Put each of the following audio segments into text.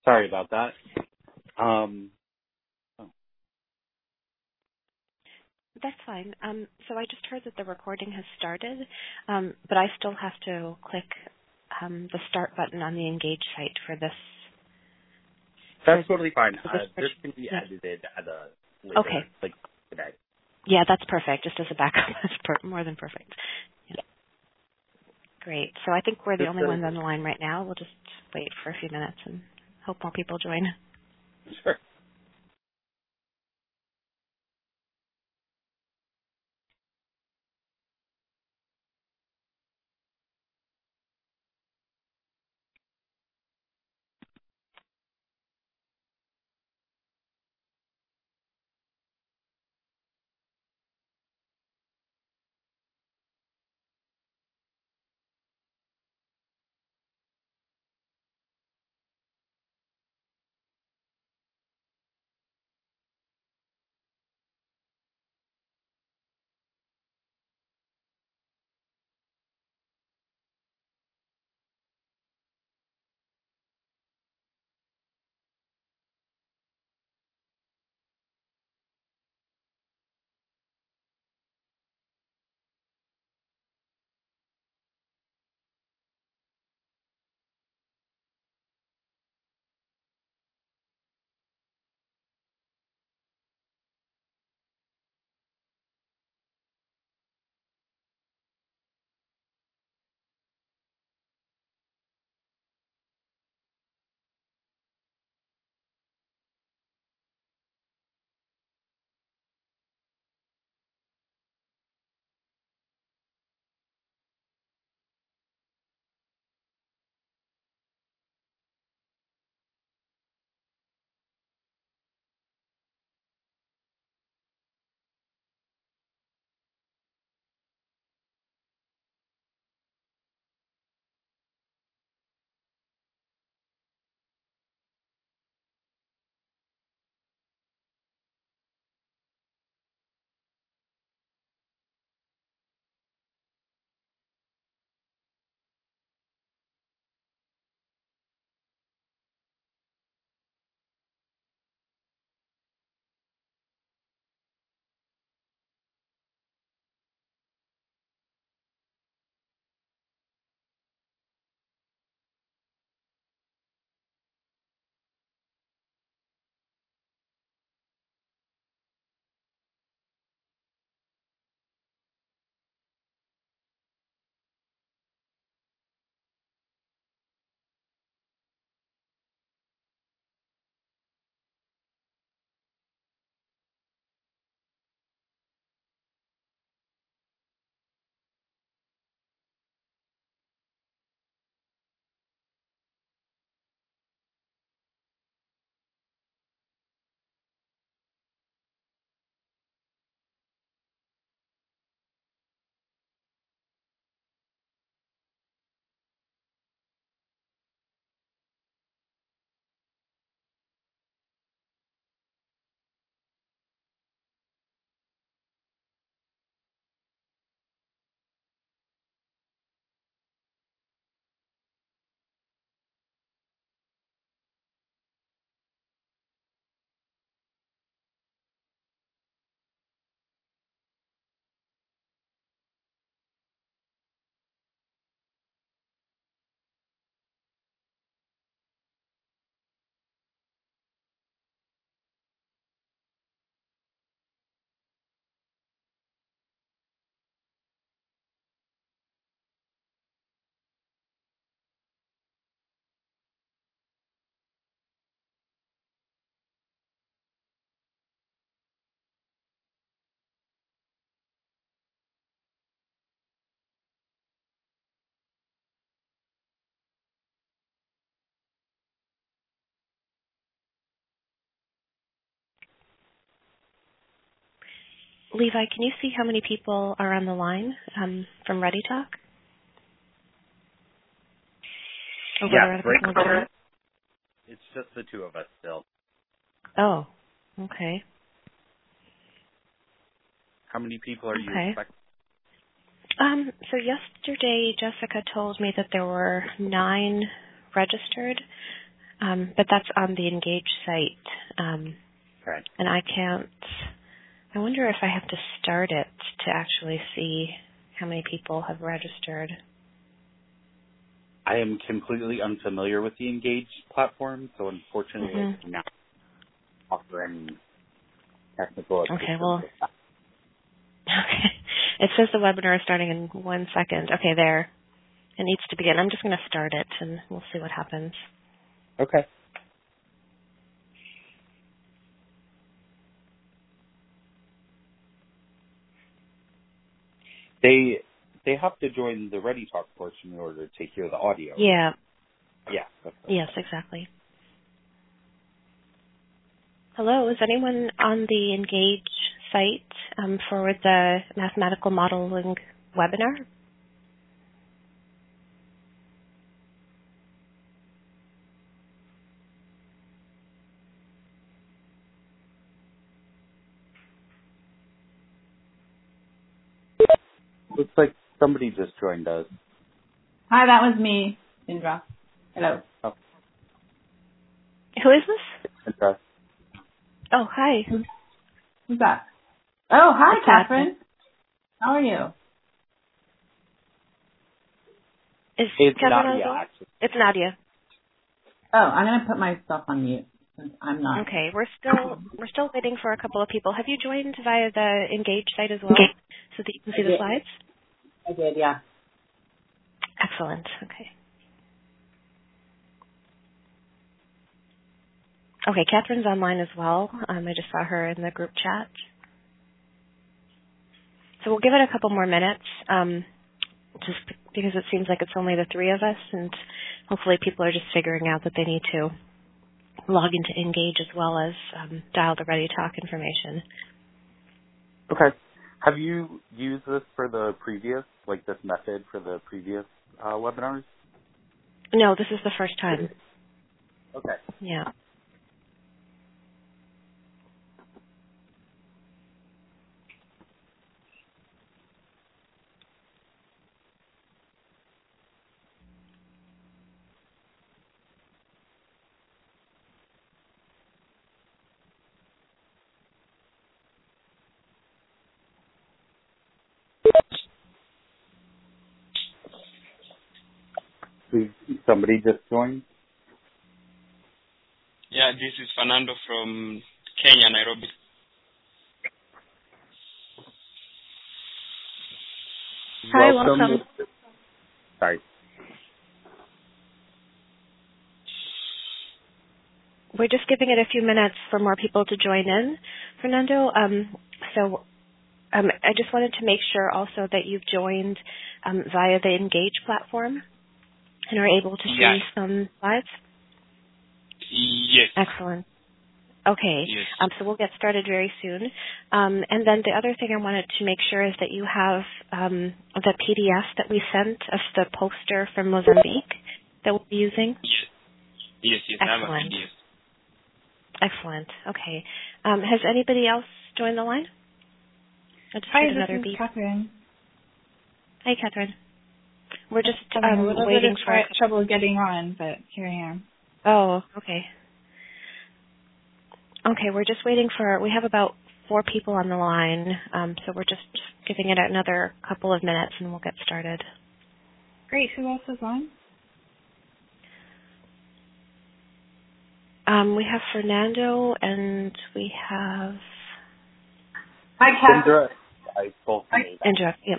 Sorry about that. Oh, That's fine. So I just heard that the recording has started, but I still have to click the start button on the Engage site for this. that's totally fine. This This can be edited at a later, Okay. Today. Yeah, that's perfect. Just as a backup, that's more than perfect. Yeah. Great. So I think we're the only ones on the line right now. We'll just wait for a few minutes and hope more people join. Sure. Levi, can you see how many people are on the line from ReadyTalk? Yeah, right. It's just the two of us still. Oh, okay. How many people are you expecting? So yesterday, Jessica told me that there were 9 registered. But that's on the Engage site. Right. And I wonder if I have to start it to actually see how many people have registered. I am completely unfamiliar with the Engage platform, so unfortunately I cannot offer any technical assistance. Okay, well, okay. It says the webinar is starting in 1 second. Okay, there. It needs to begin. I'm just going to start it, and we'll see what happens. Okay. They have to join the Ready Talk portion in order to hear the audio. Yeah. Yeah. Yes, exactly. Hello, is anyone on the Engage site for the mathematical modeling webinar? Looks like somebody just joined us. Hi, that was me, Indra. Hello. Oh. Who is this? Indra. Oh, hi. Who's that? Oh, hi, It's Catherine. How are you? Is It's Catherine Nadia, on? actually. It's Nadia. Oh, I'm gonna put myself on mute since I'm not. Okay, we're still waiting for a couple of people. Have you joined via the Engage site as well, so that you can see the slides? I did, yeah. Excellent. Okay. Okay, Catherine's online as well. I just saw her in the group chat. So we'll give it a couple more minutes, just because it seems like it's only the three of us, and hopefully people are just figuring out that they need to log into Engage as well as dial the Ready Talk information. Okay. Have you used this for the previous, like this method for the previous webinars? No, this is the first time. Okay. Yeah. Somebody just joined? Yeah, this is Fernando from Kenya, Nairobi. Hi, welcome. Sorry. We're just giving it a few minutes for more people to join in, Fernando. I just wanted to make sure also that you've joined via the Engage platform and are able to see some slides. Yes. Excellent. Okay. Yes. So we'll get started very soon. And then the other thing I wanted to make sure is that you have the PDF that we sent of the poster from Mozambique that we'll be using. Yes. Excellent. I have a PDF. Excellent. Okay. Has anybody else joined the line? Hi, this is Catherine. Hi, Catherine. We're just a little waiting bit for trouble getting on, but here I am. Oh, okay. Okay, we're just waiting for. We have about 4 people on the line, so we're just giving it another couple of minutes, and we'll get started. Great. Who else is on? We have Fernando, and we have. Hi, Catherine. Indra. Yep.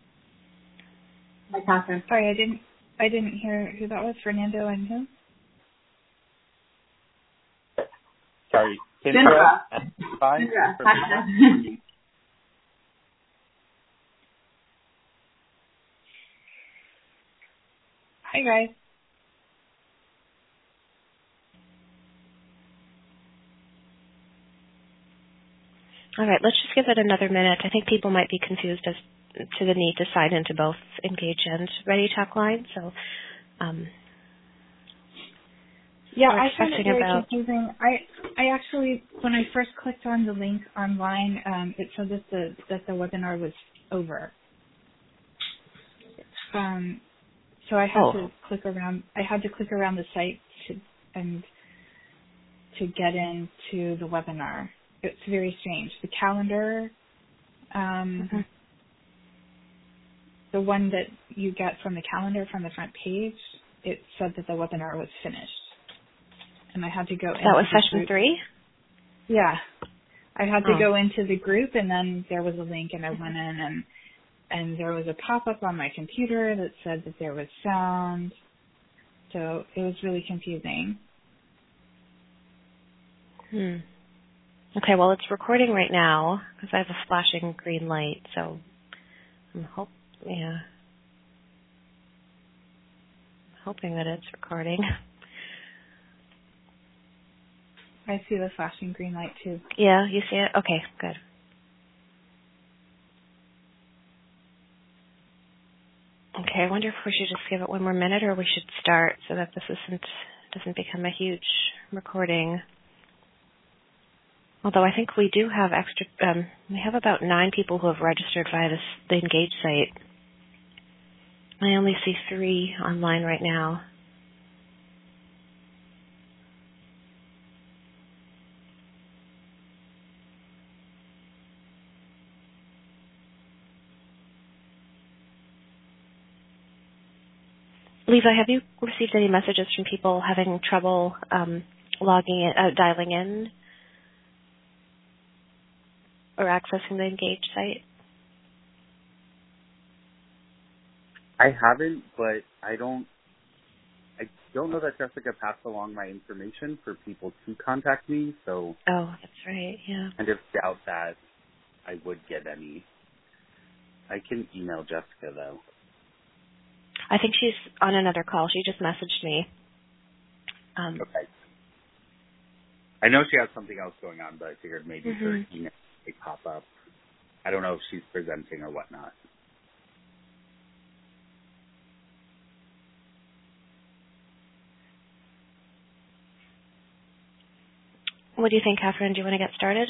Hi, Catherine. Sorry, I didn't hear who that was. Fernando and who? Sorry, Indra. Indra. Hi, guys. All right, let's just give it another minute. I think people might be confused as to the need to sign into both Engage and Ready Talk line. So, yeah, I found it very confusing. I actually, when I first clicked on the link online, it said that the webinar was over. So I had to click around. I had to click around the site and to get into the webinar. It's very strange. The calendar, the one that you get from the calendar from the front page, it said that the webinar was finished. And I had to go into that was session 3? Yeah. I had to go into the group, and then there was a link, and I went in, and there was a pop-up on my computer that said that there was sound. So it was really confusing. Okay, well, it's recording right now because I have a flashing green light, so I'm hoping that it's recording. I see the flashing green light too. Yeah, you see it? Okay, good. Okay, I wonder if we should just give it one more minute or we should start so that this doesn't become a huge recording. Although I think we do have we have about 9 people who have registered via the Engage site. I only see 3 online right now. Leva, have you received any messages from people having trouble dialing in or accessing the Engage site? I haven't, but I don't know that Jessica passed along my information for people to contact me, so oh, that's right, yeah. I just doubt that I would get any. I can email Jessica, though. I think she's on another call. She just messaged me. Okay. I know she has something else going on, but I figured maybe her email may pop up. I don't know if she's presenting or whatnot. What do you think, Catherine? Do you want to get started?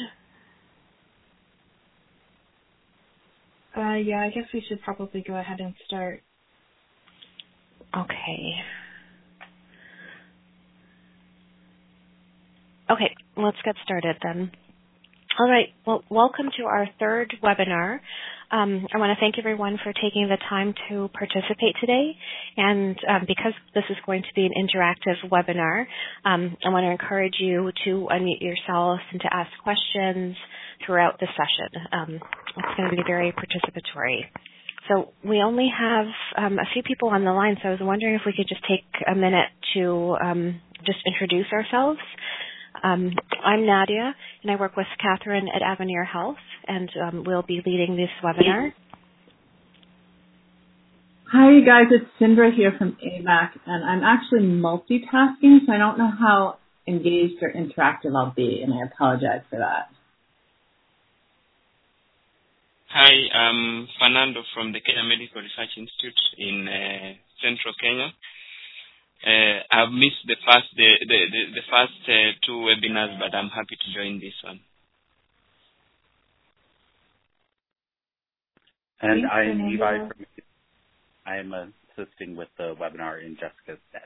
Yeah, I guess we should probably go ahead and start. Okay. Okay, let's get started then. All right, well, welcome to our 3rd webinar. I want to thank everyone for taking the time to participate today. And because this is going to be an interactive webinar, I want to encourage you to unmute yourself and to ask questions throughout the session. It's going to be very participatory. So we only have a few people on the line, so I was wondering if we could just take a minute to just introduce ourselves. I'm Nadia, and I work with Catherine at Avenir Health, and we'll be leading this webinar. Hi, you guys. It's Sindra here from AMAC, and I'm actually multitasking, so I don't know how engaged or interactive I'll be, and I apologize for that. Hi, I'm Fernando from the Kenya Medical Research Institute in central Kenya. I've missed the first 2 webinars, but I'm happy to join this one. And I'm Levi. I am assisting with the webinar in Jessica's stead.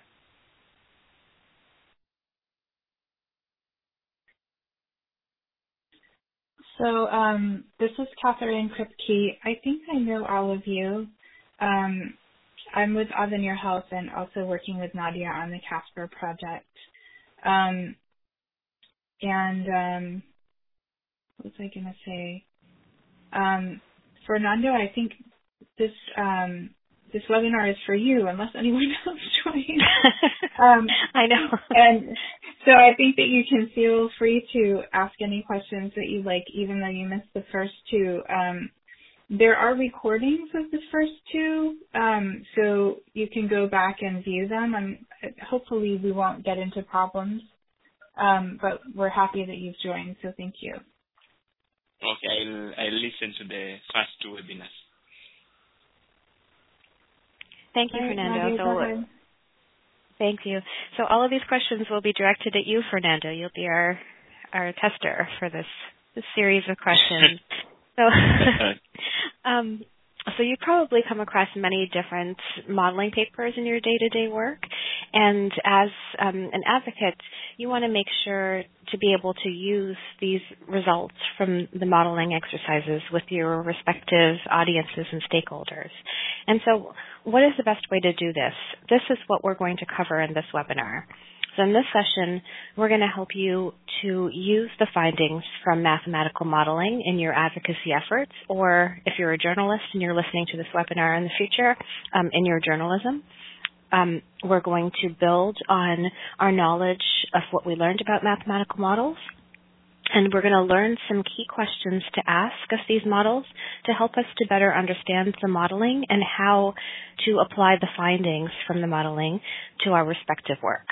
So this is Catherine Kripke. I think I know all of you. I'm with Avenir Health and also working with Nadia on the CASPR project. What was I going to say? Fernando, I think this webinar is for you, unless anyone else joins. I know. And so I think that you can feel free to ask any questions that you like, even though you missed the first 2. There are recordings of the first 2, so you can go back and view them. Hopefully we won't get into problems, but we're happy that you've joined, so thank you. Okay, I'll listen to the first 2 webinars. Thank you, Fernando. Thank you. So all of these questions will be directed at you, Fernando. You'll be our tester for this series of questions. So you probably come across many different modeling papers in your day-to-day work, And as an advocate, you want to make sure to be able to use these results from the modeling exercises with your respective audiences and stakeholders. And so what is the best way to do this? This is what we're going to cover in this webinar. So in this session, we're going to help you to use the findings from mathematical modeling in your advocacy efforts, or if you're a journalist and you're listening to this webinar in the future, in your journalism. We're going to build on our knowledge of what we learned about mathematical models, and we're going to learn some key questions to ask of these models to help us to better understand the modeling and how to apply the findings from the modeling to our respective work.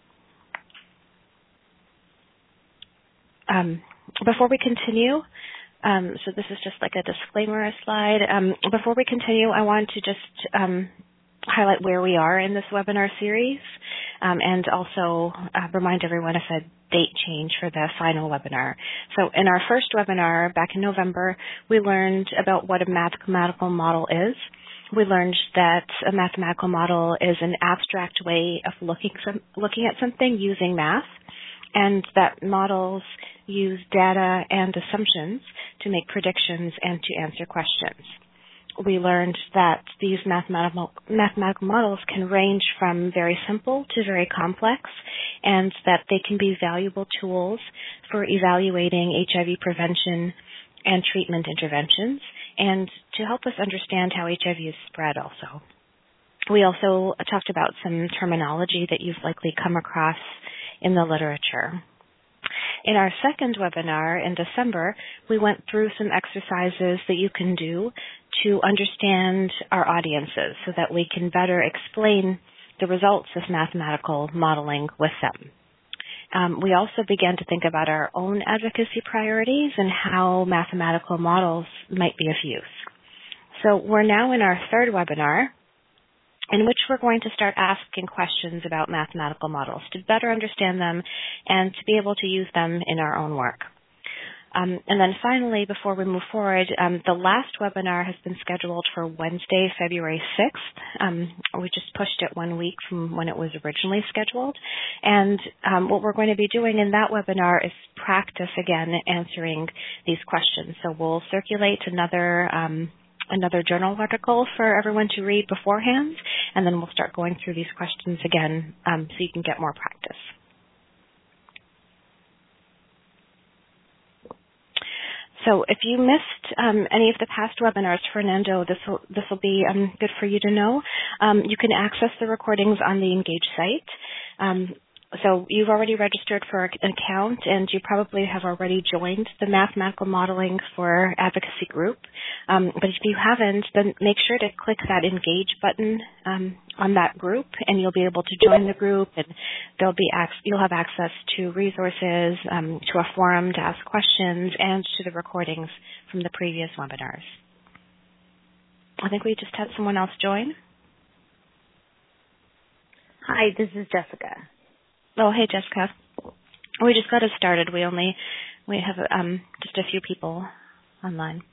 Before we continue, so this is just like a disclaimer slide. Before we continue, I want to just highlight where we are in this webinar series, and also remind everyone of a date change for the final webinar. So in our first webinar back in November, we learned about what a mathematical model is. We learned that a mathematical model is an abstract way of looking at something using math, and that models use data and assumptions to make predictions and to answer questions. We learned that these mathematical models can range from very simple to very complex, and that they can be valuable tools for evaluating HIV prevention and treatment interventions, and to help us understand how HIV is spread also. We also talked about some terminology that you've likely come across in the literature. In our second webinar in December, we went through some exercises that you can do to understand our audiences so that we can better explain the results of mathematical modeling with them. We also began to think about our own advocacy priorities and how mathematical models might be of use. So we're now in our third webinar, in which we're going to start asking questions about mathematical models to better understand them and to be able to use them in our own work. And then finally, before we move forward, the last webinar has been scheduled for Wednesday, February 6th. We just pushed it 1 week from when it was originally scheduled. And what we're going to be doing in that webinar is practice again answering these questions. So we'll circulate another journal article for everyone to read beforehand, and then we'll start going through these questions again so you can get more practice. So if you missed any of the past webinars, Fernando, this will be good for you to know. You can access the recordings on the Engage site. So you've already registered for an account, and you probably have already joined the Mathematical Modeling for Advocacy group. But if you haven't, then make sure to click that Engage button on that group, and you'll be able to join the group, and you'll have access to resources, to a forum to ask questions, and to the recordings from the previous webinars. I think we just had someone else join. Hi, this is Jessica. Oh, hey, Jessica. We just got us started. We have just a few people online.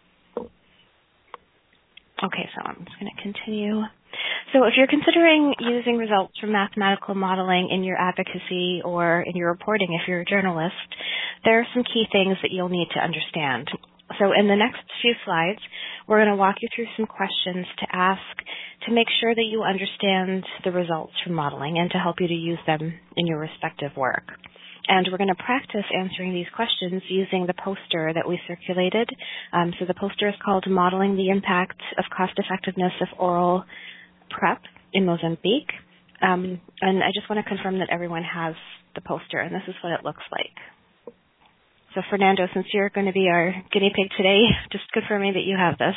Okay, so I'm just going to continue. So if you're considering using results from mathematical modeling in your advocacy or in your reporting, if you're a journalist, there are some key things that you'll need to understand. So in the next few slides, we're going to walk you through some questions to ask to make sure that you understand the results from modeling and to help you to use them in your respective work. And we're going to practice answering these questions using the poster that we circulated. So the poster is called Modeling the Impact of Cost Effectiveness of Oral PrEP in Mozambique. And I just want to confirm that everyone has the poster, and this is what it looks like. So Fernando, since you're going to be our guinea pig today, just confirming that you have this.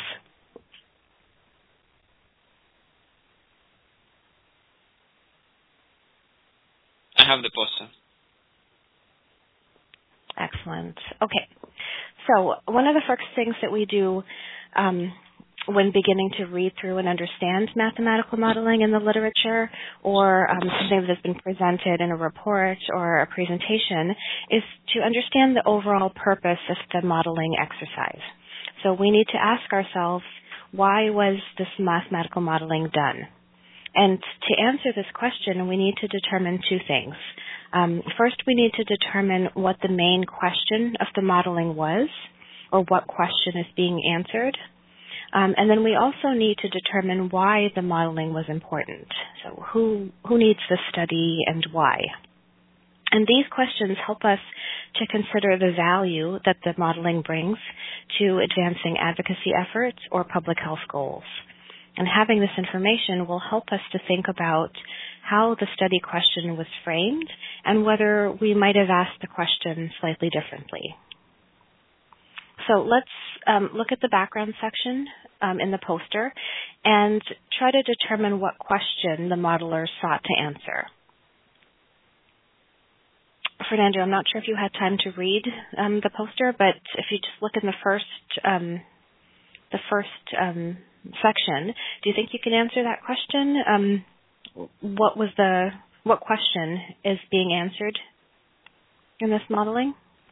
I have the poster. Excellent. Okay. So one of the first things that we do when beginning to read through and understand mathematical modeling in the literature or something that has been presented in a report or a presentation is to understand the overall purpose of the modeling exercise. So we need to ask ourselves, why was this mathematical modeling done? And to answer this question, we need to determine two things. First, we need to determine what the main question of the modeling was, or what question is being answered. And then we also need to determine why the modeling was important. So who needs this study and why? And these questions help us to consider the value that the modeling brings to advancing advocacy efforts or public health goals. And having this information will help us to think about how the study question was framed and whether we might have asked the question slightly differently. So let's look at the background section in the poster and try to determine what question the modelers sought to answer. Fernando, I'm not sure if you had time to read the poster, but if you just look in the first section, do you think you can answer that question? What question is being answered in this modeling?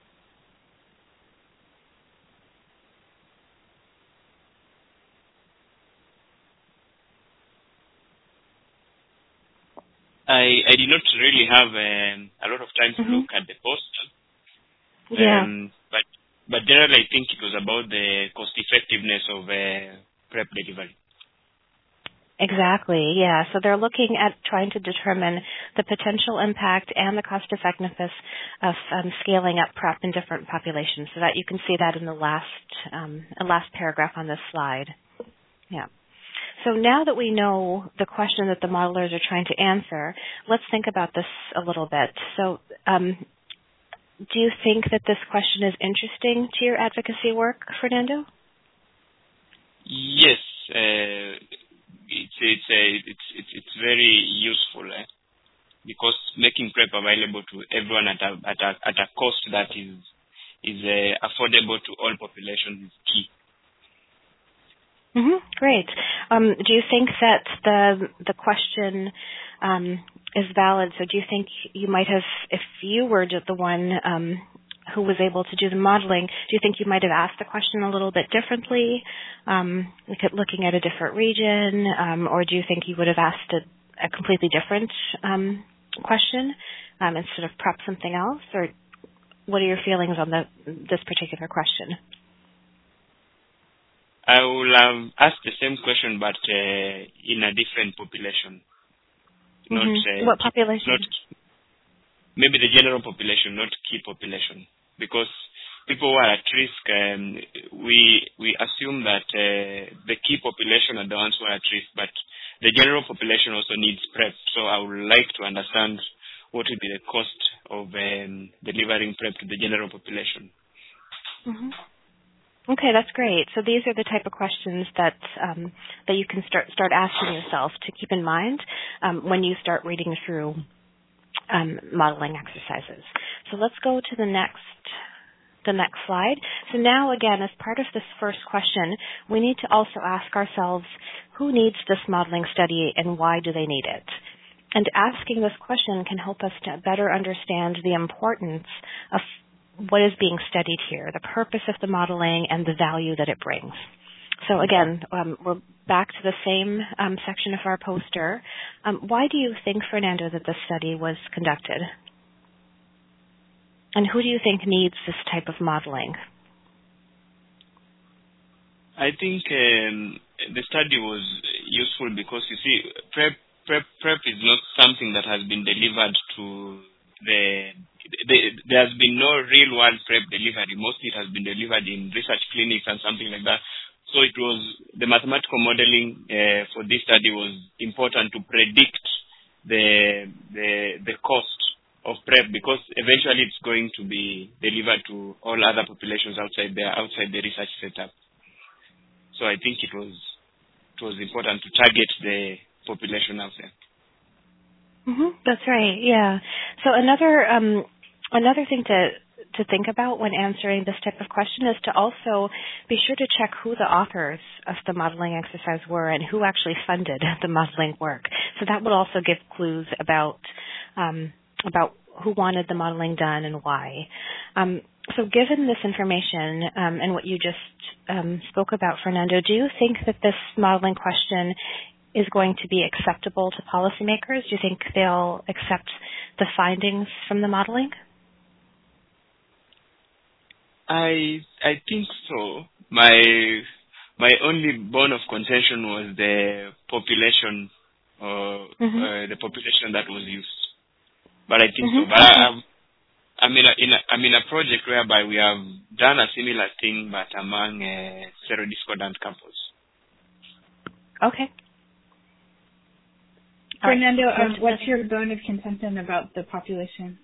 I did not really have a lot of time to look at the poster. Yeah. But generally, I think it was about the cost effectiveness of PrEP delivery. Exactly, yeah. So they're looking at trying to determine the potential impact and the cost effectiveness of scaling up PrEP in different populations. So that you can see that in the last paragraph on this slide. Yeah. So now that we know the question that the modelers are trying to answer, let's think about this a little bit. So do you think that this question is interesting to your advocacy work, Fernando? Yes, it's very useful because making PrEP available to everyone at a cost that is affordable to all populations is key. Great. Do you think that the question is valid? So do you think you might have, if you were the one who was able to do the modeling, do you think you might have asked the question a little bit differently, looking at a different region, or do you think you would have asked a completely different question instead of PrEP something else? Or what are your feelings on this particular question? I will ask the same question, but in a different population. What population? Maybe the general population, not key population. Because people who are at risk, we assume that the key population are the ones who are at risk, but the general population also needs PrEP. So I would like to understand what would be the cost of delivering PrEP to the general population. Okay, that's great. So these are the type of questions that you can start asking yourself to keep in mind when you start reading through modeling exercises. So let's go to the next slide. So now, again, as part of this first question, we need to also ask ourselves, who needs this modeling study and why do they need it? And asking this question can help us to better understand the importance of what is being studied here, the purpose of the modeling, and the value that it brings. So again, we're back to the same section of our poster. Why do you think, Fernando, that this study was conducted? And who do you think needs this type of modeling? I think the study was useful because, you see, PrEP is not something that has been delivered to there has been no real-world PrEP delivery. Mostly it has been delivered in research clinics and something like that. So it was the mathematical modeling for this study was important to predict the cost of PrEP because eventually it's going to be delivered to all other populations outside the research setup. So I think it was important to target the population out there. That's right. Yeah. So another thing to think about when answering this type of question is to also be sure to check who the authors of the modeling exercise were and who actually funded the modeling work. So that would also give clues about who wanted the modeling done and why. So given this information and what you just spoke about, Fernando, do you think that this modeling question is going to be acceptable to policymakers? Do you think they'll accept the findings from the modeling? I think so. My only bone of contention was the population, the population that was used. But I think so. But I'm in a project whereby we have done a similar thing, but among serodiscordant couples. Okay. Fernando, what's your bone of contention about the population?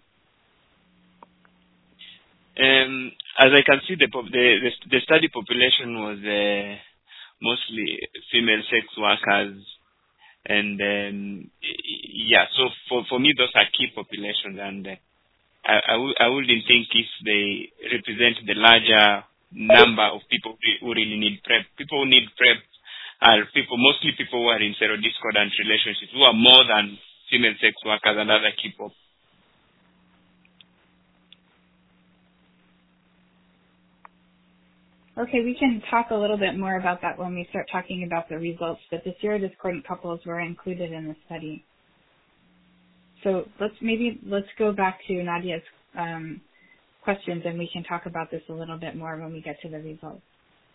As I can see, the study population was mostly female sex workers, and so for me those are key populations, and I wouldn't think if they represent the larger number of people who really need PrEP. People who need PrEP are mostly people who are in serodiscordant relationships, who are more than female sex workers and other key pop. Okay, we can talk a little bit more about that when we start talking about the results, but the serodiscordant couples were included in the study. So let's go back to Nadia's questions, and we can talk about this a little bit more when we get to the results.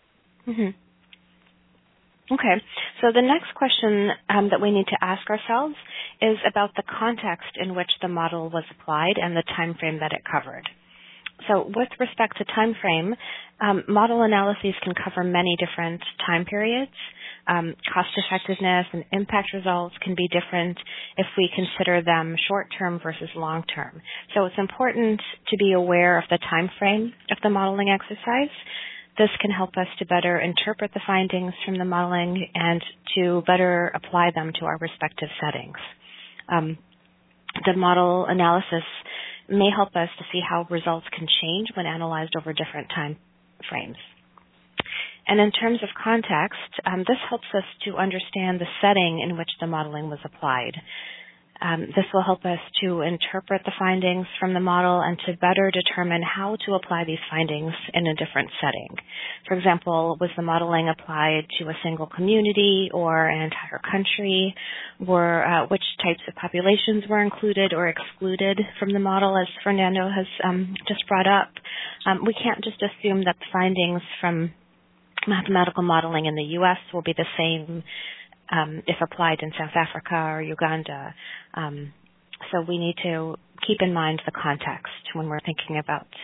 Okay, so the next question that we need to ask ourselves is about the context in which the model was applied and the time frame that it covered. So with respect to time frame, model analyses can cover many different time periods. Cost effectiveness and impact results can be different if we consider them short-term versus long-term. So it's important to be aware of the time frame of the modeling exercise. This can help us to better interpret the findings from the modeling and to better apply them to our respective settings. The model analysis may help us to see how results can change when analyzed over different time frames. And in terms of context, this helps us to understand the setting in which the modeling was applied. This will help us to interpret the findings from the model and to better determine how to apply these findings in a different setting. For example, was the modeling applied to a single community or an entire country? Which types of populations were included or excluded from the model, as Fernando has just brought up? We can't just assume that the findings from mathematical modeling in the U.S. will be the same if applied in South Africa or Uganda. So we need to keep in mind the context when we're thinking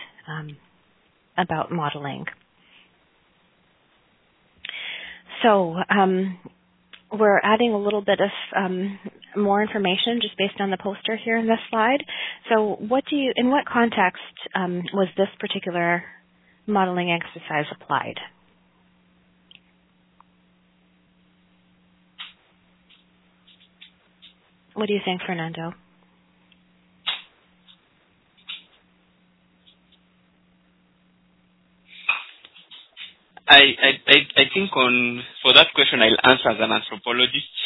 about modeling. So we're adding a little bit of more information just based on the poster here in this slide. So in what context was this particular modeling exercise applied? What do you think, Fernando? I think for that question I'll answer as an anthropologist.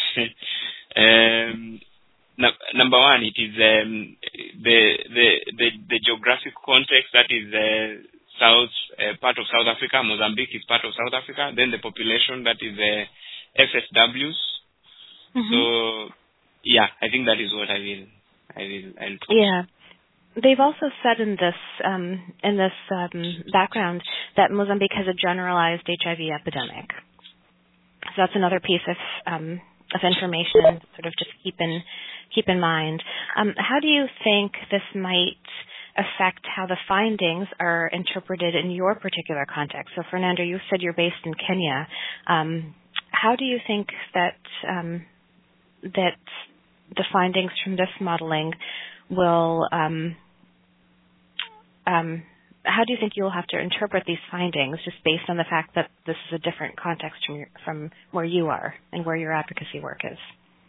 Number one, it is the geographic context, that is part of South Africa. Mozambique is part of South Africa. Then the population, that is FSWs. So yeah, I think that is what I'll put. Yeah. They've also said in this background that Mozambique has a generalized HIV epidemic. So that's another piece of information sort of just keep in mind. How do you think this might affect how the findings are interpreted in your particular context? So Fernando, you said you're based in Kenya. How do you think that the findings from this modeling will how do you think you'll have to interpret these findings just based on the fact that this is a different context from where you are and where your advocacy work is?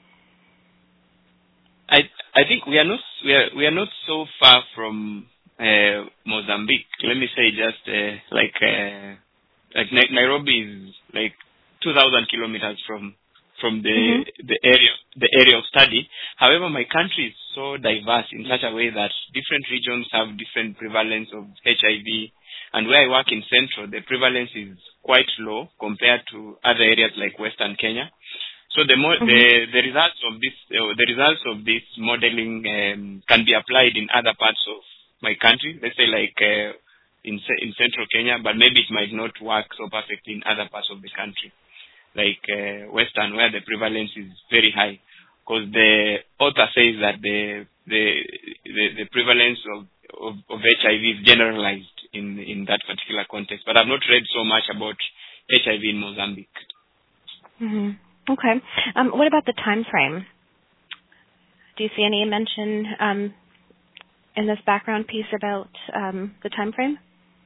I think we are not so far from Mozambique. Let me say just like Nairobi is like 2,000 kilometers from the area of study. However, my country is so diverse in such a way that different regions have different prevalence of HIV, and where I work in Central, the prevalence is quite low compared to other areas like Western Kenya. So the results of this modeling can be applied in other parts of my country. Let's say like in central Kenya, but maybe it might not work so perfectly in other parts of the country, like Western, where the prevalence is very high. Because the author says that the prevalence of HIV is generalized in that particular context. But I've not read so much about HIV in Mozambique. Mm-hmm. Okay. What about the time frame? Do you see any mention in this background piece about the time frame?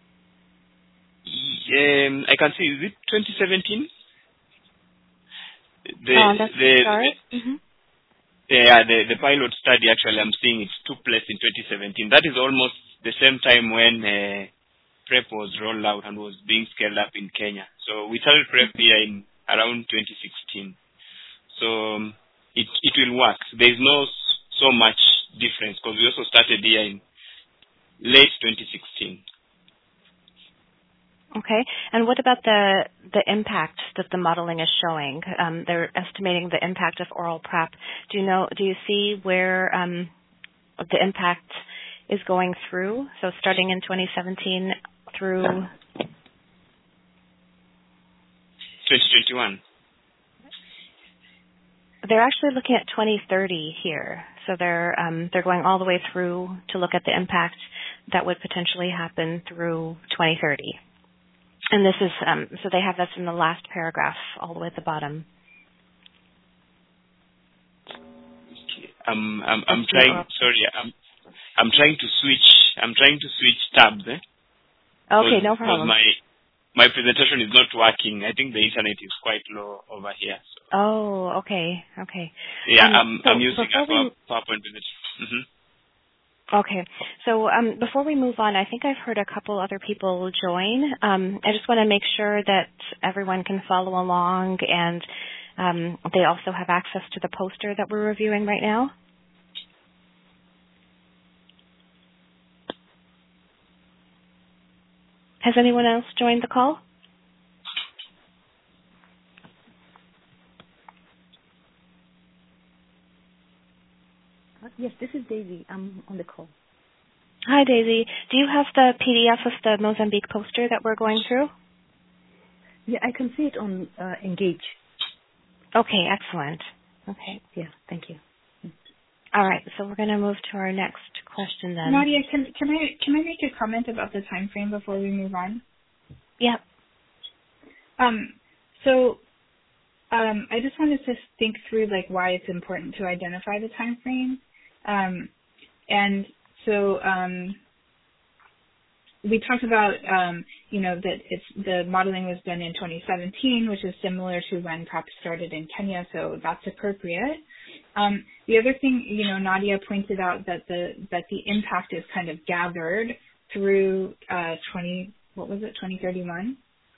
I can see. Is it 2017? That's the start. The pilot study, actually, I'm seeing it took place in 2017. That is almost the same time when PrEP was rolled out and was being scaled up in Kenya. So we started PrEP here in around 2016. So it will work. There is no so much difference because we also started here in late 2016. Okay. And what about the impact that the modeling is showing? They're estimating the impact of oral PrEP. Do you see where the impact is going through? So starting in 2017 through 2021. They're actually looking at 2030 here. So they're going all the way through to look at the impact that would potentially happen through 2030. And this is so they have this in the last paragraph, all the way at the bottom. I'm trying. Sorry, I'm trying to switch. I'm trying to switch tabs. Okay, no problem. My presentation is not working. I think the internet is quite low over here. So. Oh, okay. Yeah, I'm using a PowerPoint presentation. Mm-hmm. Okay. So before we move on, I think I've heard a couple other people join. I just want to make sure that everyone can follow along and they also have access to the poster that we're reviewing right now. Has anyone else joined the call? Yes, this is Daisy. I'm on the call. Hi, Daisy. Do you have the PDF of the Mozambique poster that we're going through? Yeah, I can see it on Engage. Okay, excellent. Okay. Yeah, thank you. All right, so we're going to move to our next question then. Nadia, can I make a comment about the time frame before we move on? Yeah. I just wanted to think through like why it's important to identify the time frame. We talked about, that the modeling was done in 2017, which is similar to when PrEP started in Kenya, so that's appropriate. The other thing, Nadia pointed out that the impact is kind of gathered through 2031?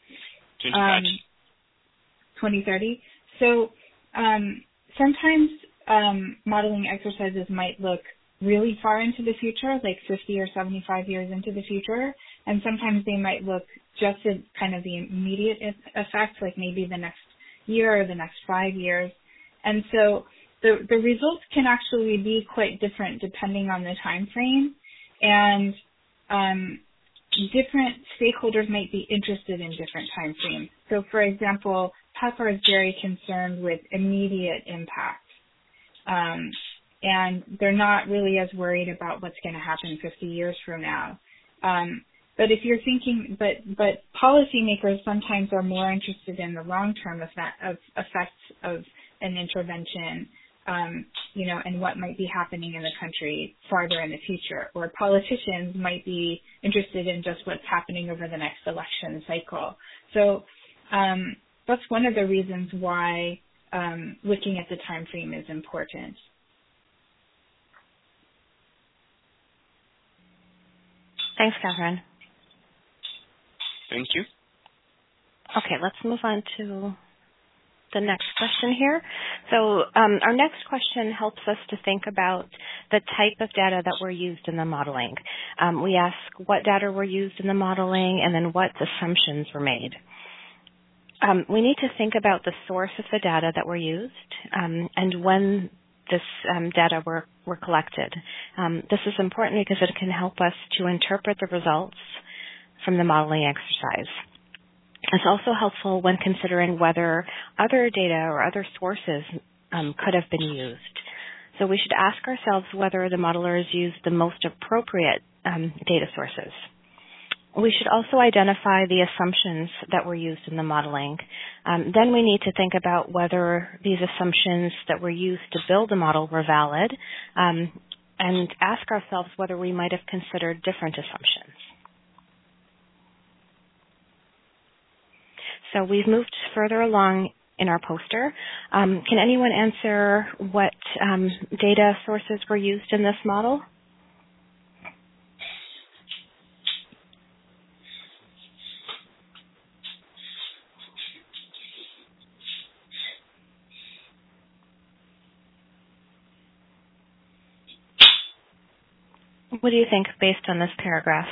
2030. So sometimes modeling exercises might look really far into the future, like 50 or 75 years into the future, and sometimes they might look just at kind of the immediate effect, like maybe the next year or the next 5 years. And so the results can actually be quite different depending on the time frame, and different stakeholders might be interested in different time frames. So, for example, PEPFAR is very concerned with immediate impact. And they're not really as worried about what's going to happen 50 years from now. But if you're thinking, but policymakers sometimes are more interested in the long-term effects of an intervention, and what might be happening in the country farther in the future. Or politicians might be interested in just what's happening over the next election cycle. So that's one of the reasons why looking at the time frame is important. Thanks, Catherine. Thank you. Okay, let's move on to the next question here. So our next question helps us to think about the type of data that were used in the modeling. We ask what data were used in the modeling and then what assumptions were made. we need to think about the source of the data that were used and when this data were collected. This is important because it can help us to interpret the results from the modeling exercise. It's also helpful when considering whether other data or other sources could have been used. So we should ask ourselves whether the modelers used the most appropriate data sources. We should also identify the assumptions that were used in the modeling. Then we need to think about whether these assumptions that were used to build the model were valid, and ask ourselves whether we might have considered different assumptions. So we've moved further along in our poster. Can anyone answer what data sources were used in this model? What do you think based on this paragraph?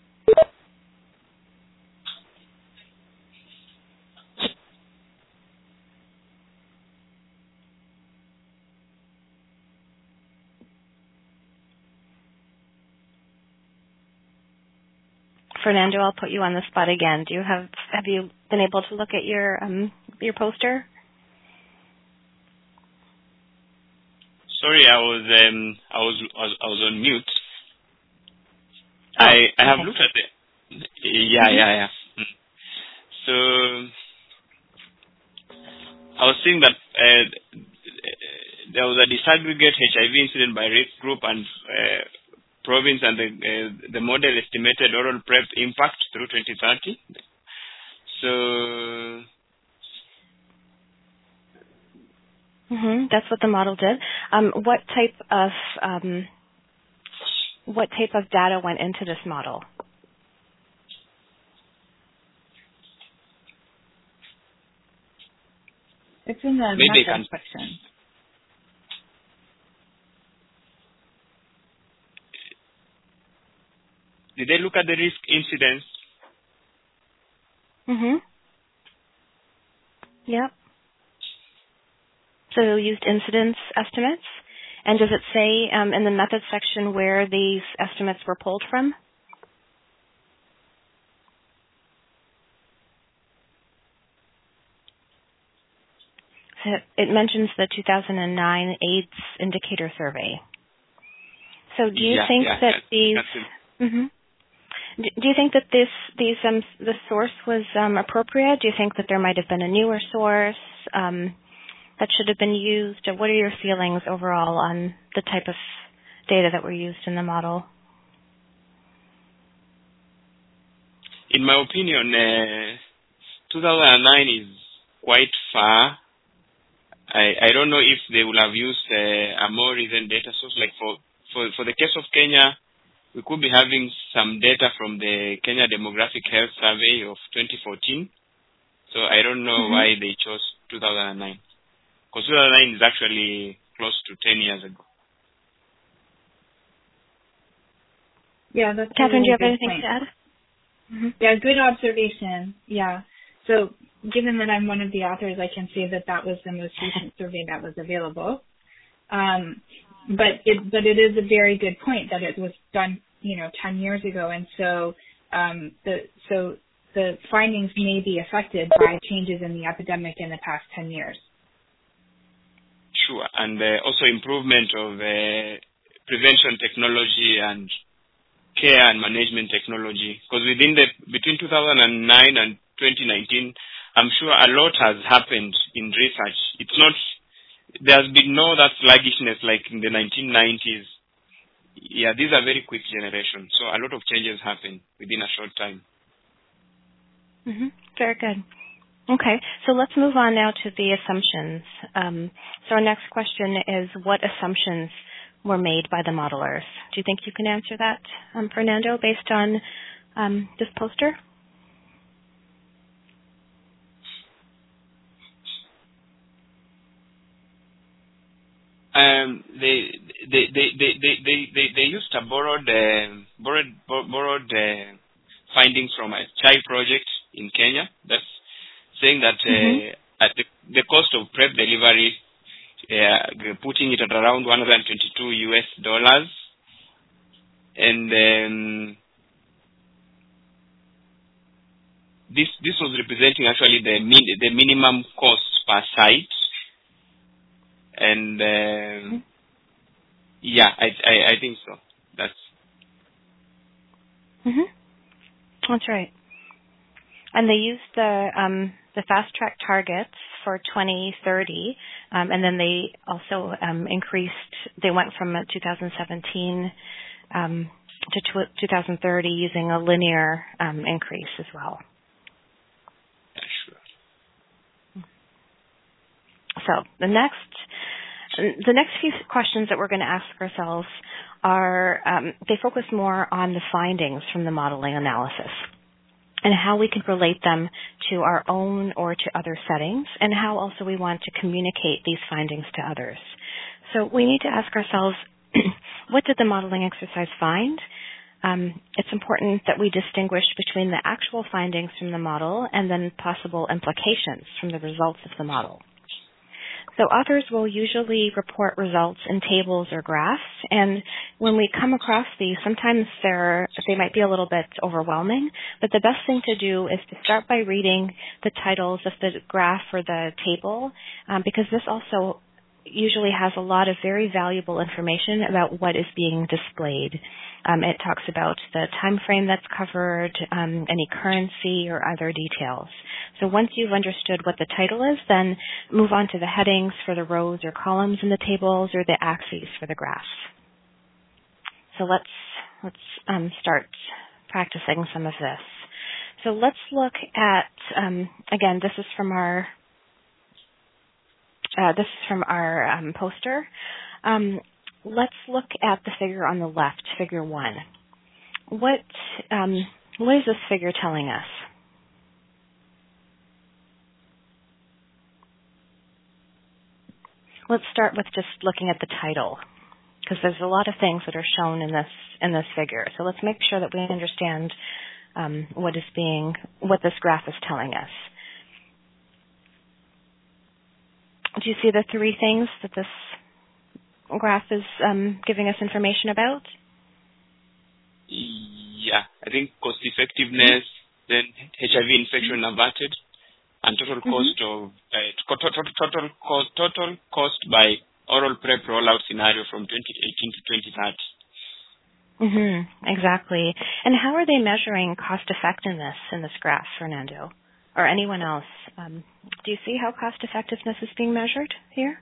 Fernando, I'll put you on the spot again. Have you been able to look at your poster? Sorry, I was on mute. I have looked at it. Yeah. So I was saying that there was a disaggregate HIV incident by race group and province, and the model estimated oral PrEP impact through 2030. So that's what the model did. What type of data went into this model? It's in the method section. Did they look at the risk incidence? Yep. So they used incidence estimates. And does it say in the methods section where these estimates were pulled from? So it mentions the 2009 AIDS Indicator Survey. So do you think that these... Do you think that the source was appropriate? Do you think that there might have been a newer source that should have been used? Or what are your feelings overall on the type of data that were used in the model? In my opinion, 2009 is quite far. I don't know if they would have used a more recent data source. Like for the case of Kenya, we could be having some data from the Kenya Demographic Health Survey of 2014. So I don't know why they chose 2009. Because 2009 is actually close to 10 years ago. Yeah, that's Catherine, do you have anything point. to add? Yeah, good observation. Yeah. So given that I'm one of the authors, I can say that was the most recent survey that was available. But it is a very good point that it was done, 10 years ago, and so the findings may be affected by changes in the epidemic in the past 10 years. Sure, and also improvement of prevention technology and care and management technology. Because between 2009 and 2019, I'm sure a lot has happened in research. There's been no that sluggishness like in the 1990s. Yeah, these are very quick generations, so a lot of changes happen within a short time. Very good. Okay, so let's move on now to the assumptions. So our next question is, what assumptions were made by the modelers? Do you think you can answer that, Fernando, based on this poster? They used a borrowed findings from a child project in Kenya. That's saying that at the cost of PrEP delivery, putting it at around $122, and this was representing actually the minimum cost per site, and I think so. That's right. And they used the fast track targets for 2030, and then they also increased. They went from 2017 to 2030 using a linear increase as well. Yeah, sure. So the next few questions that we're going to ask ourselves are they focus more on the findings from the modeling analysis and how we can relate them to our own or to other settings, and how also we want to communicate these findings to others. So we need to ask ourselves, what did the modeling exercise find? It's important that we distinguish between the actual findings from the model and then possible implications from the results of the model. So authors will usually report results in tables or graphs, and when we come across these, sometimes they might be a little bit overwhelming, but the best thing to do is to start by reading the titles of the graph or the table, because this also usually has a lot of very valuable information about what is being displayed. It talks about the time frame that's covered, any currency or other details. So once you've understood what the title is, then move on to the headings for the rows or columns in the tables or the axes for the graphs. So let's start practicing some of this. So let's look at, again, this is from our poster. Let's look at the figure on the left, figure 1. What is this figure telling us? Let's start with just looking at the title, because there's a lot of things that are shown in this figure. So let's make sure that we understand what this graph is telling us. Do you see the three things that this graph is giving us information about? Yeah, I think cost effectiveness, then HIV infection averted, and total cost of total cost by oral PrEP rollout scenario from 2018 to 2030. Exactly. And how are they measuring cost effectiveness in this graph, Fernando, or anyone else? Do you see how cost effectiveness is being measured here?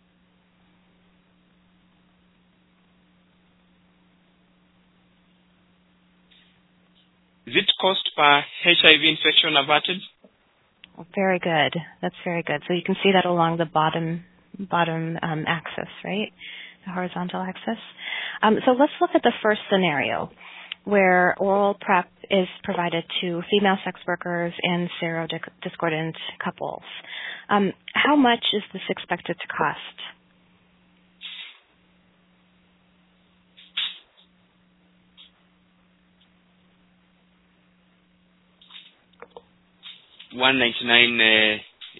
Is it cost per HIV infection averted? Very good. That's very good. So you can see that along the bottom axis, right? The horizontal axis. So let's look at the first scenario, where oral PrEP is provided to female sex workers and serodiscordant couples. How much is this expected to cost? $199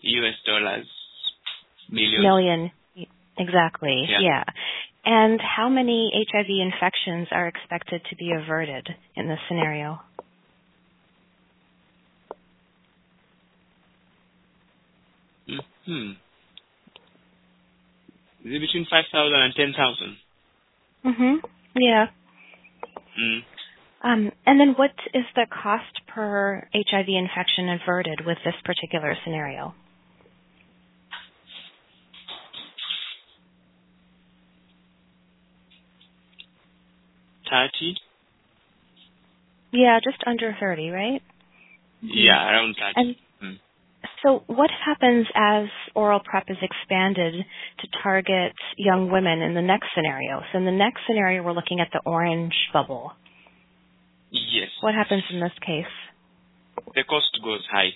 million. Exactly. Yeah. And how many HIV infections are expected to be averted in this scenario? Is it between 5,000 and 10,000? Yeah. And then what is the cost per HIV infection averted with this particular scenario? $30? Yeah, just under 30, right? Yeah, around 30. And so what happens as oral PrEP is expanded to target young women in the next scenario? So in the next scenario, we're looking at the orange bubble. Yes. What happens in this case? The cost goes high.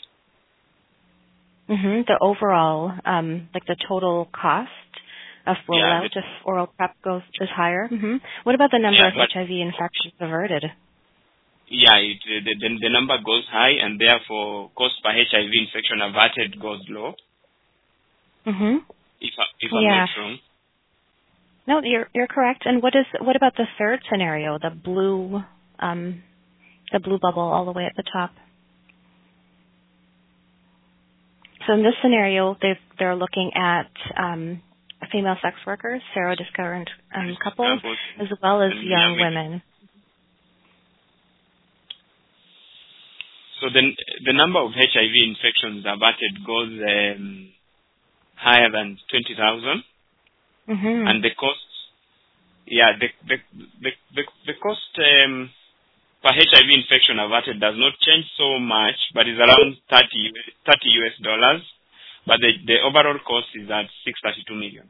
The overall, like the total cost of rollout of oral PrEP is higher. What about the number of HIV infections averted? the number goes high, and therefore cost per HIV infection averted goes low. Mhm. If I'm not wrong. No, you're correct. And what about the third scenario, the blue bubble all the way at the top? So in this scenario, they're looking at female sex workers, serodiscordant couples, as well as young women. So the number of HIV infections averted goes higher than 20,000, and the cost, the cost per HIV infection averted does not change so much, but is around $30. But the overall cost is at $632 million.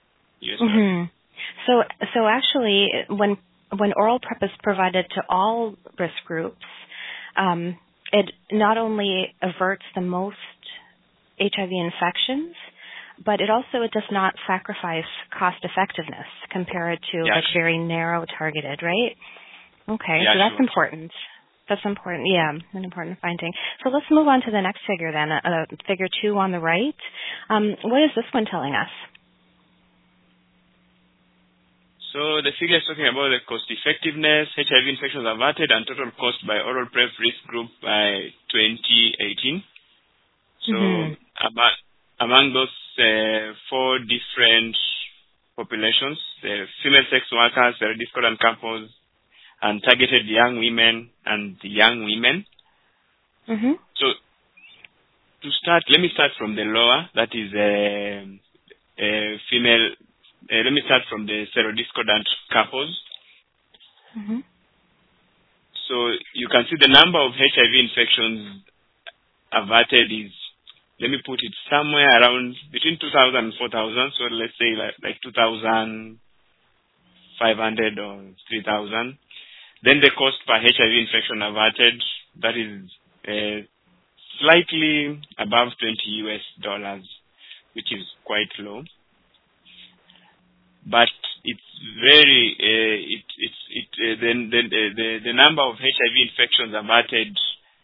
So actually, when oral PrEP is provided to all risk groups, it not only averts the most HIV infections, but it does not sacrifice cost effectiveness compared to very narrow targeted, right? Okay, so that's important. That's important. Yeah, an important finding. So let's move on to the next figure then, figure 2 on the right. What is this one telling us? So the figure is talking about the cost effectiveness, HIV infections averted, and total cost by oral PrEP risk group by 2018. So among those 4 different populations, the female sex workers, the discordant couples, and targeted young women and young women. So to start, let me start from the lower, that is female. Let me start from the serodiscordant couples. So you can see the number of HIV infections averted is, let me put it somewhere around between 2,000 and 4,000. So let's say like 2,500 or 3,000. Then the cost per HIV infection averted, that is slightly above $20, which is quite low. But it's very the number of HIV infections averted.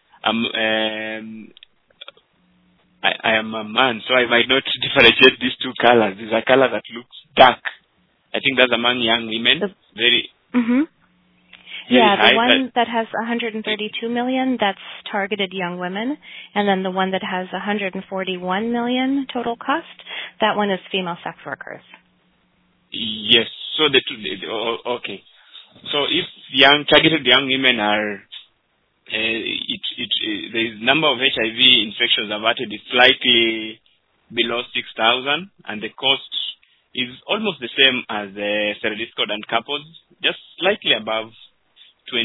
I am a man, so I might not differentiate these 2 colors. There's a color that looks dark. I think that's among young women. Very. The one that has 132 million, that's targeted young women, and then the one that has 141 million total cost, that one is female sex workers. Yes. So okay. So if targeted young women are, the number of HIV infections averted is slightly below 6,000, and the cost is almost the same as the serodiscordant couples, just slightly above $20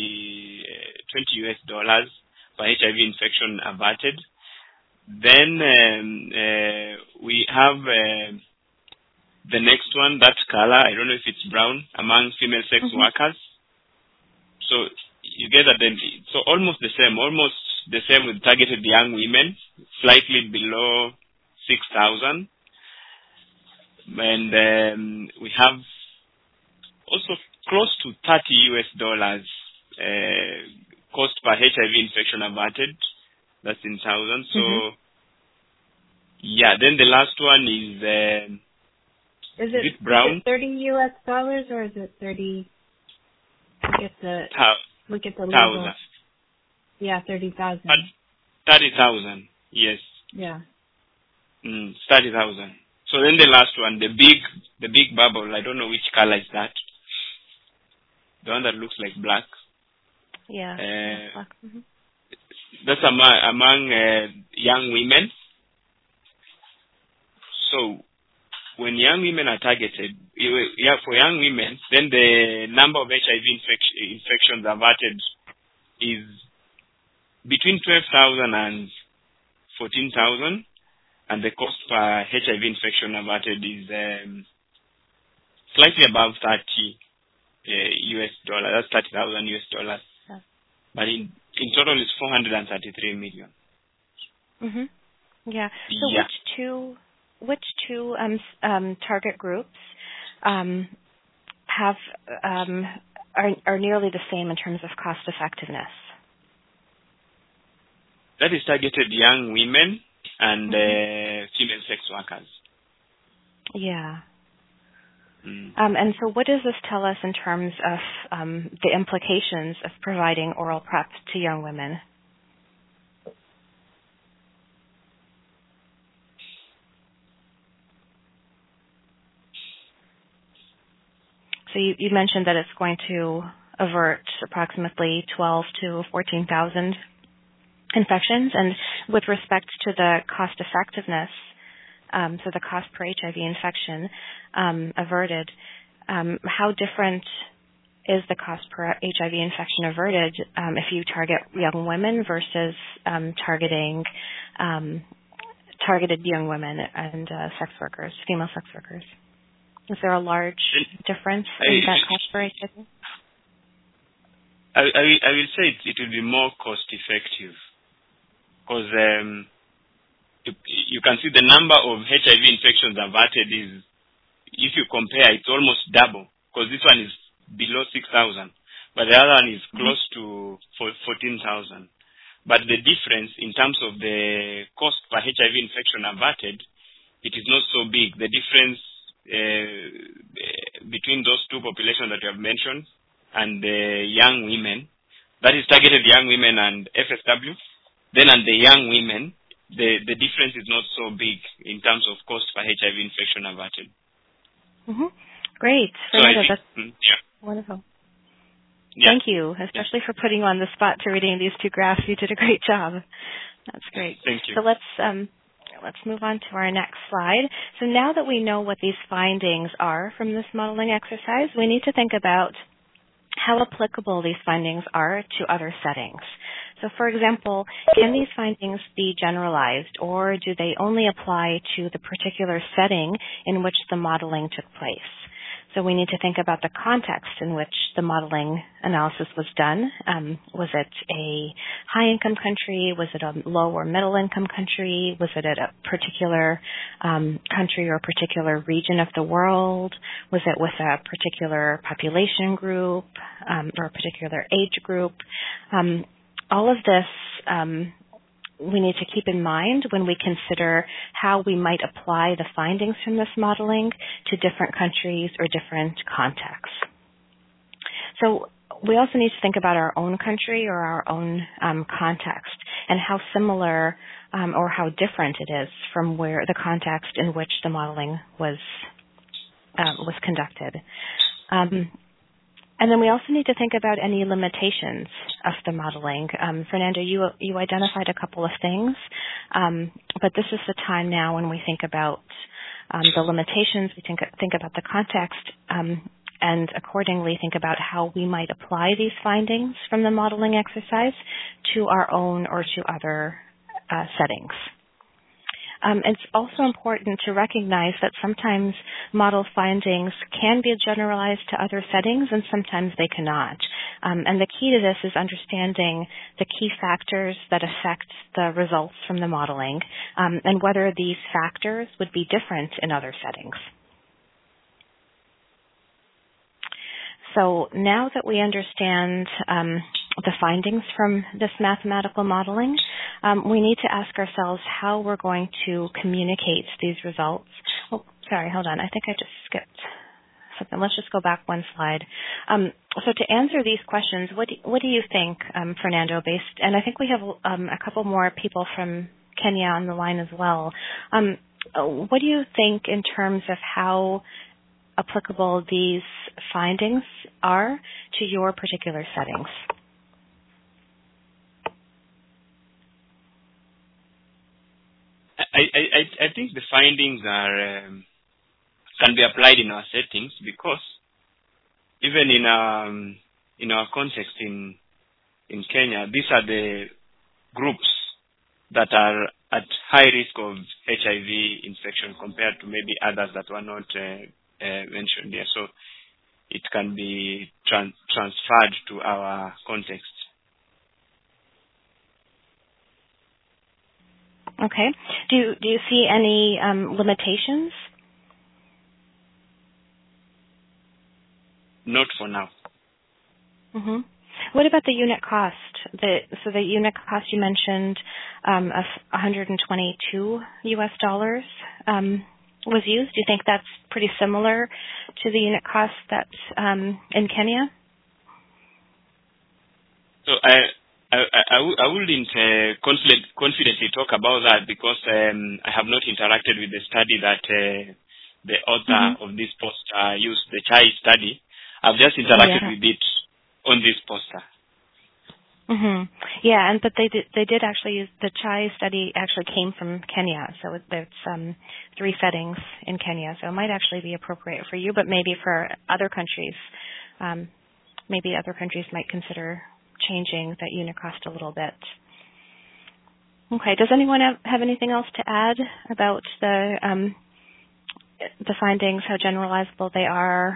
per HIV infection averted. Then we have the next one, that color, I don't know if it's brown, among female sex workers. So you get that then. So almost the same with targeted young women, slightly below 6,000. And we have also close to $30 cost per HIV infection averted. That's in thousands. So then the last one is it brown? Is it $30 or is it 30? Look at the label. Yeah, 30,000. 30,000. Yes. Yeah. 30,000. So then the last one, the big bubble. I don't know which color is that. The one that looks like black. Yeah. Black. That's among young women. So when young women are targeted, for young women, then the number of HIV infections averted is between 12,000 and 14,000, and the cost per HIV infection averted is slightly above $30. That's $30,000. Yeah. But in total, it's 433 million. Yeah. So which two target groups have are nearly the same in terms of cost effectiveness? That is targeted young women and female sex workers. Yeah. And so what does this tell us in terms of the implications of providing oral prep to young women? So you mentioned that it's going to avert approximately 12 to 14,000 infections. And with respect to the cost effectiveness, so the cost per HIV infection averted, how different is the cost per HIV infection averted if you target young women versus targeted young women and sex workers, female sex workers? Is there a large difference in that cost per HIV? I will say it will be more cost effective because you can see the number of HIV infections averted is, if you compare, it's almost double because this one is below 6,000, but the other one is close to 14,000. But the difference in terms of the cost per HIV infection averted, it is not so big. The difference between those two populations that you have mentioned and the young women, that is targeted young women and FSW, then and the young women, the difference is not so big in terms of cost per HIV infection averted. Mm-hmm. Great. So that's wonderful. Yeah. Thank you, especially for putting you on the spot to reading these two graphs. You did a great job. That's great. Thank you. So let's move on to our next slide. So now that we know what these findings are from this modeling exercise, we need to think about how applicable these findings are to other settings. So, for example, can these findings be generalized, or do they only apply to the particular setting in which the modeling took place? So we need to think about the context in which the modeling analysis was done. Was it a high-income country? Was it a low or middle-income country? Was it at a particular country or a particular region of the world? Was it with a particular population group or a particular age group? All of this we need to keep in mind when we consider how we might apply the findings from this modeling to different countries or different contexts. So we also need to think about our own country or our own context and how similar or how different it is from where the context in which the modeling was conducted. And then we also need to think about any limitations of the modeling. Fernando, you identified a couple of things, but this is the time now when we think about the limitations, we think about the context, and accordingly think about how we might apply these findings from the modeling exercise to our own or to other settings. It's also important to recognize that sometimes model findings can be generalized to other settings and sometimes they cannot. And the key to this is understanding the key factors that affect the results from the modeling and whether these factors would be different in other settings. So now that we understand the findings from this mathematical modeling, we need to ask ourselves how we're going to communicate these results. Oh, sorry, hold on. I think I just skipped something. Let's just go back one slide. So to answer these questions, what do you think, Fernando, and I think we have a couple more people from Kenya on the line as well. What do you think in terms of how applicable these findings are to your particular settings? I think the findings are can be applied in our settings because even in our context in Kenya, these are the groups that are at high risk of HIV infection compared to maybe others that were not mentioned here. So it can be transferred to our context. Okay. Do you see any limitations? Not for now. Mm-hmm. What about the unit cost? So the unit cost you mentioned of $122 was used. Do you think that's pretty similar to the unit cost that's in Kenya? So I wouldn't confidently talk about that because I have not interacted with the study that the author of this poster used, the CHAI study. I've just interacted with it on this poster. Mm-hmm. Yeah, but they did actually use the CHAI study. Actually came from Kenya, so it's 3 settings in Kenya. So it might actually be appropriate for you, but maybe for other countries, maybe other countries might consider changing that unit cost a little bit. Okay. Does anyone have anything else to add about the findings, how generalizable they are?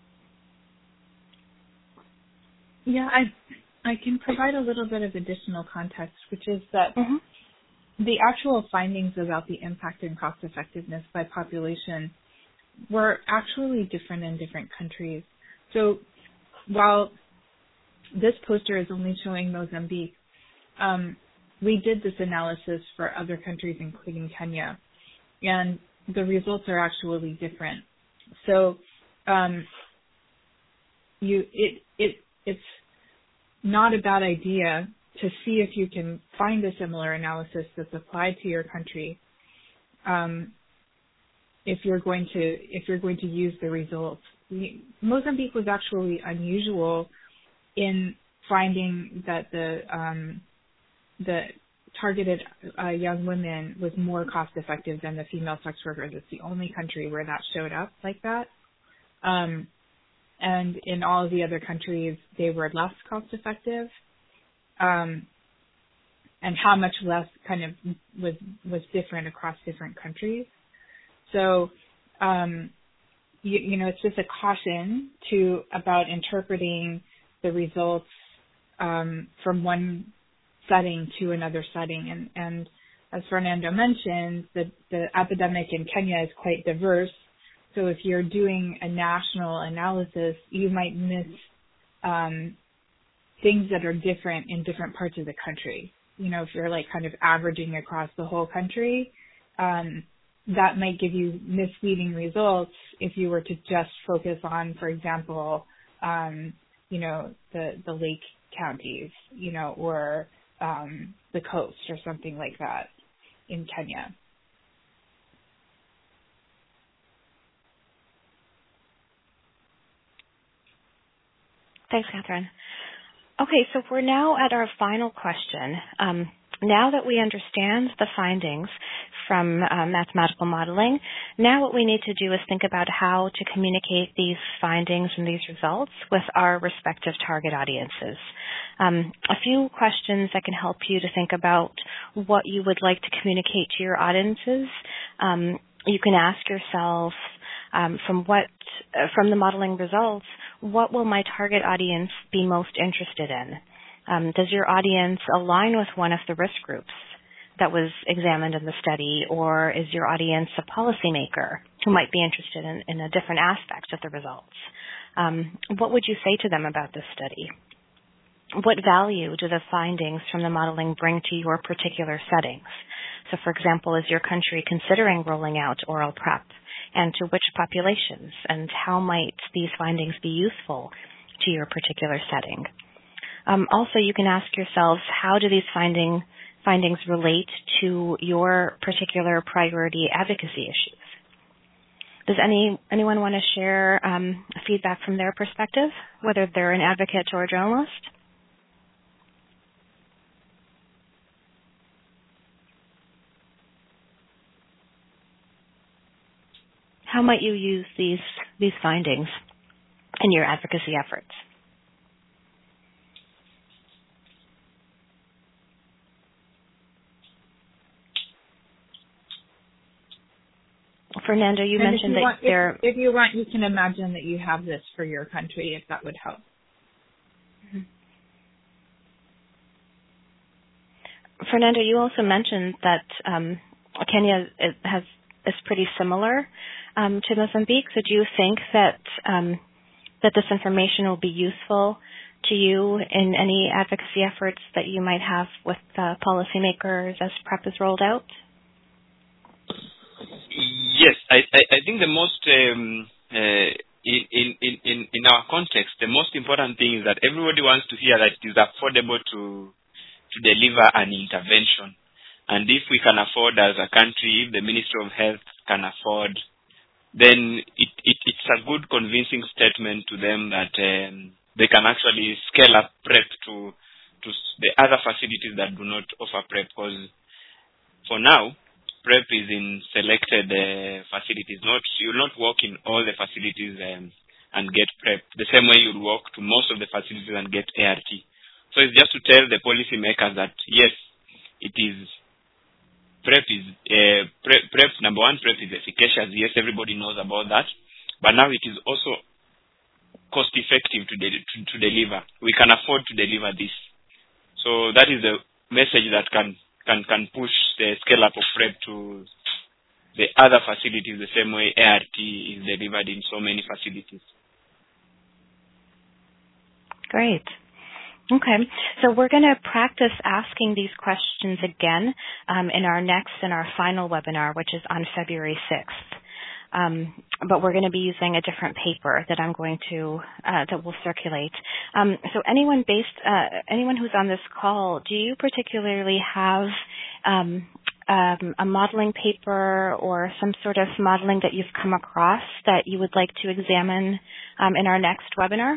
Yeah, I can provide a little bit of additional context, which is that the actual findings about the impact and cost effectiveness by population were actually different in different countries. So while this poster is only showing Mozambique, we did this analysis for other countries, including Kenya, and the results are actually different. So it's not a bad idea to see if you can find a similar analysis that's applied to your country. If you're going to use the results, Mozambique was actually unusual in finding that the targeted young women was more cost effective than the female sex workers. It's the only country where that showed up like that. And in all of the other countries, they were less cost effective. And how much less kind of was different across different countries. So, it's just a caution about interpreting the results from one setting to another setting. And as Fernando mentioned, the epidemic in Kenya is quite diverse. So if you're doing a national analysis, you might miss things that are different in different parts of the country. If you're like kind of averaging across the whole country, that might give you misleading results if you were to just focus on, for example, the lake counties, or the coast or something like that in Kenya. Thanks, Catherine. Okay, so we're now at our final question. Now that we understand the findings from mathematical modeling, now what we need to do is think about how to communicate these findings and these results with our respective target audiences. A few questions that can help you to think about what you would like to communicate to your audiences. You can ask yourself, from the modeling results, what will my target audience be most interested in? Does your audience align with one of the risk groups that was examined in the study, or is your audience a policymaker who might be interested in a different aspect of the results? What would you say to them about this study? What value do the findings from the modeling bring to your particular settings? So, for example, is your country considering rolling out oral PrEP, and to which populations, and how might these findings be useful to your particular setting? Also, you can ask yourselves, how do these findings relate to your particular priority advocacy issues? Does anyone want to share feedback from their perspective, whether they're an advocate or a journalist? How might you use these findings in your advocacy efforts? Fernando, you mentioned that if you want, you can imagine that you have this for your country, if that would help. Mm-hmm. Fernando, you also mentioned that Kenya is pretty similar to Mozambique. So do you think that that this information will be useful to you in any advocacy efforts that you might have with policymakers as PrEP is rolled out? Yes, I think the most in our context, the most important thing is that everybody wants to hear that it is affordable to deliver an intervention. And if we can afford as a country, if the Ministry of Health can afford, then it's a good convincing statement to them that they can actually scale up PrEP to the other facilities that do not offer PrEP. Because for now, PrEP is in selected facilities. You'll not walk in all the facilities and get PrEP the same way you'll walk to most of the facilities and get ART. So it's just to tell the policymakers that yes, it is PrEP is PrEP. Number one, PrEP is efficacious. Yes, everybody knows about that. But now it is also cost effective to deliver. We can afford to deliver this. So that is the message that can push the scale up of PrEP to the other facilities the same way ART is delivered in so many facilities. Great. Okay, so we're going to practice asking these questions again in our final webinar, which is on February 6th. But we're going to be using a different paper that I'm going to that will circulate. So anyone who's on this call, do you particularly have a modeling paper or some sort of modeling that you've come across that you would like to examine in our next webinar?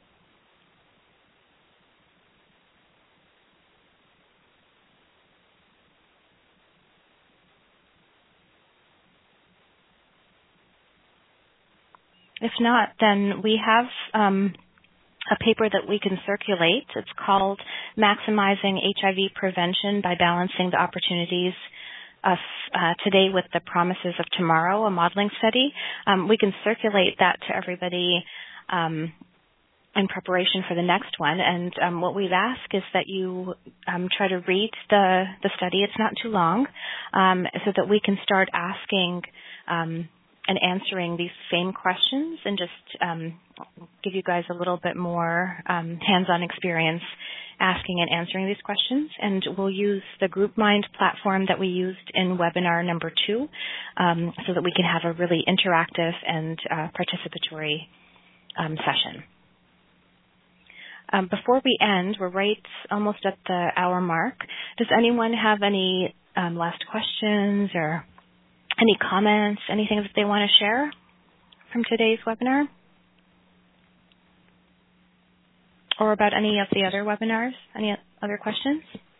If not, then we have a paper that we can circulate. It's called Maximizing HIV Prevention by Balancing the Opportunities of Today with the Promises of Tomorrow, a modeling study. We can circulate that to everybody in preparation for the next one. And what we'd ask is that you try to read the study. It's not too long, so that we can start asking and answering these same questions and just give you guys a little bit more hands-on experience asking and answering these questions. And we'll use the GroupMind platform that we used in webinar number 2 so that we can have a really interactive and participatory session. Before we end, we're right almost at the hour mark. Does anyone have any last questions or any comments, anything that they want to share from today's webinar? Or about any of the other webinars? Any other questions?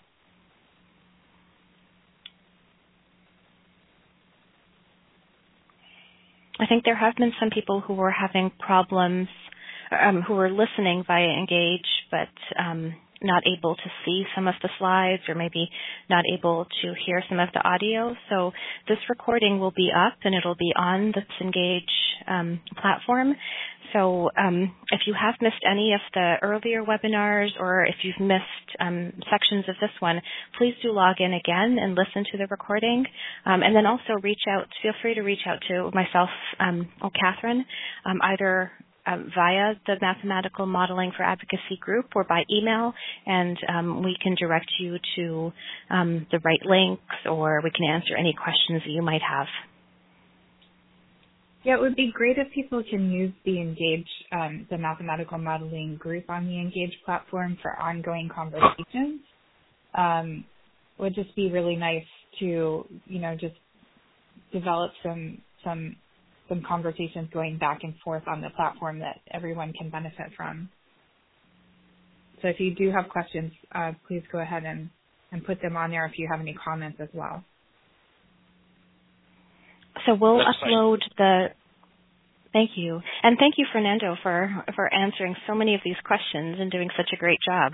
I think there have been some people who were having problems, who were listening via Engage, but not able to see some of the slides or maybe not able to hear some of the audio. So this recording will be up and it'll be on the Engage platform. So if you have missed any of the earlier webinars or if you've missed sections of this one, please do log in again and listen to the recording. And then also feel free to reach out to myself or Catherine, either via the Mathematical Modeling for Advocacy group or by email, and we can direct you to the right links, or we can answer any questions that you might have. Yeah, it would be great if people can use the Engage, the Mathematical Modeling group on the Engage platform for ongoing conversations. Would just be really nice to, just develop some conversations going back and forth on the platform that everyone can benefit from. So if you do have questions, please go ahead and put them on there if you have any comments as well. So we'll upload thank you. And thank you, Fernando, for answering so many of these questions and doing such a great job.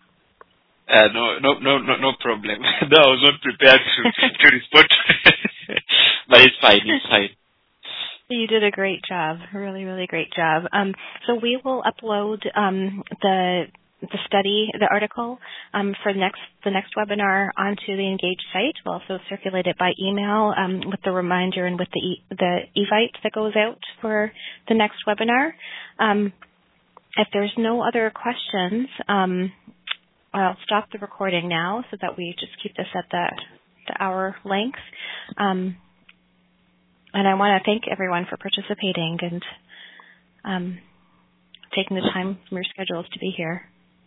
No problem. No, I was not prepared to respond. But it's fine. You did a great job, really, really great job. So we will upload the study, the article for the next webinar onto the Engage site. We'll also circulate it by email with the reminder and with the Evite that goes out for the next webinar. If there's no other questions, I'll stop the recording now so that we just keep this at the hour length. And I want to thank everyone for participating and taking the time from your schedules to be here.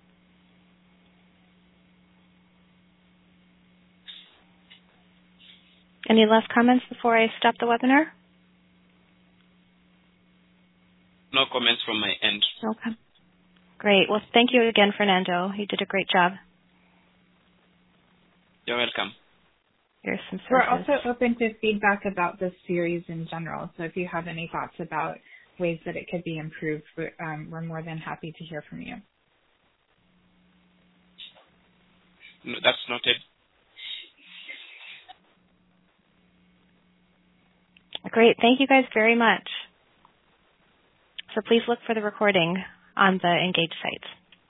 Any last comments before I stop the webinar? No comments from my end. Okay. Great. Well, thank you again, Fernando. You did a great job. You're welcome. Here's some We're sources. also open to feedback about this series in general. So if you have any thoughts about ways that it could be improved, we're more than happy to hear from you. No, that's noted. Great. Thank you guys very much. So please look for the recording on the Engage site.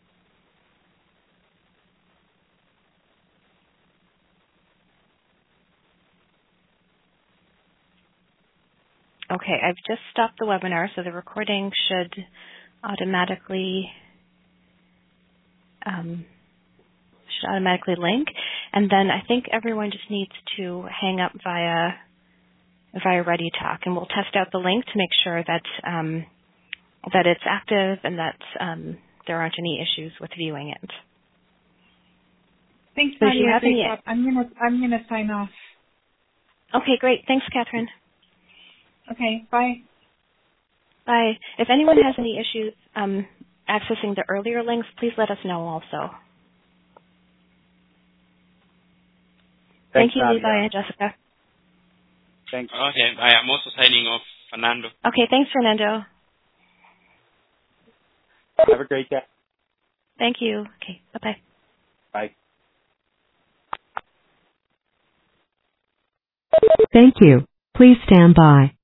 Okay, I've just stopped the webinar, so the recording should automatically link. And then I think everyone just needs to hang up via ReadyTalk, and we'll test out the link to make sure that that it's active and that there aren't any issues with viewing it. Thanks, So Nadia. I'm gonna sign off. Okay, great. Thanks, Catherine. Okay, bye. Bye. If anyone has any issues accessing the earlier links, please let us know also. Thank you, Nadia. Levi and Jessica. Thanks. Okay, I am also signing off, Fernando. Okay, thanks, Fernando. Have a great day. Thank you. Okay, bye-bye. Bye. Thank you. Please stand by.